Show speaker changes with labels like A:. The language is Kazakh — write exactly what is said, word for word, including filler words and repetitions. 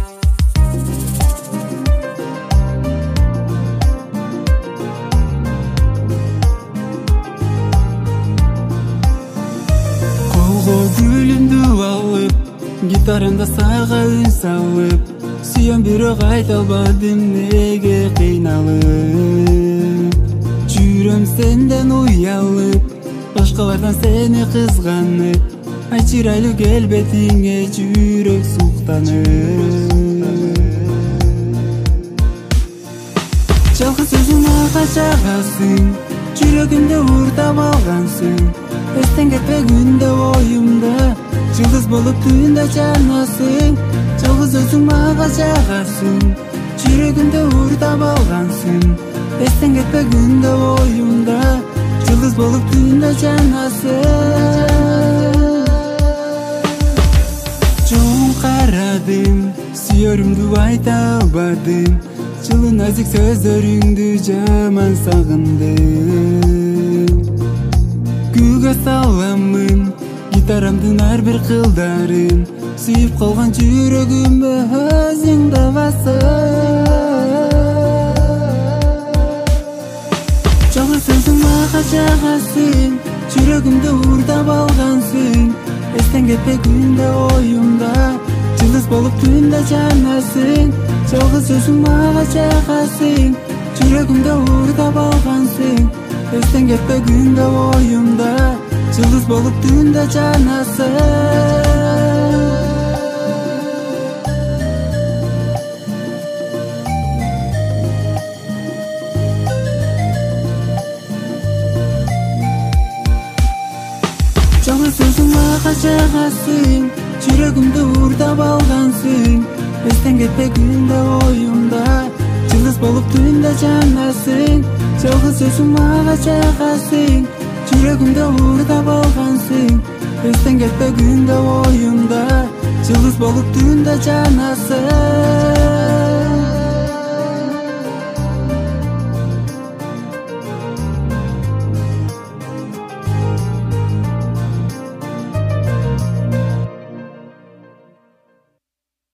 A: Gülümdü alıp, gitaramda sağa ün salıp, Süyen biri qayta albadım nege qiynalıp. Жүрөм senden uyalıp, başkalardan seni kızganıp, Ay çıraylı kelbetine жүрөк suqtanıp. Жалғыз өзің аға жағасың, жүрегімді ұртап алғансың. Естен кетпе күнде ойымда, жылдыз болып түнде жанасың. Жалғыз өзің аға жағасың, жүрегімді ұртап алғансың. Естен кетпе күнде ойымда, жылдыз болып түнде жанасың. Жоғын қарадым, сүйерімді айта албадым. Жылы назик сөздөрүңдү жаман сагындым. Күүгө саламын гитарамдын ар бир кылдарын, сүйүп калган жүрөгүмө өзүң да басып. Жалгыз өзүң мага жагасың, жүрөгүмдү урдап алгансың. Эстен кетпе күндө оюмда, жылдыз болуп түндө жанасың. Жалгыз өзүң мага жагасың, жүрөгүмдө урдап алгансың. Эстен кетпе күндө оюмда, жылдыз болуп түндө жанасың. Жалгыз өзүң мага жагасың, жүрөгүмдү урдап алгансың. Эстен кетпе күндө оюмда, жылдыз болуп түндө жанасың. Жалгыз өзүң мага жагасың, жүрөгүмдү урдап алгансың. Эстен кетпе күндө оюмда, жылдыз болуп түндө жанасың.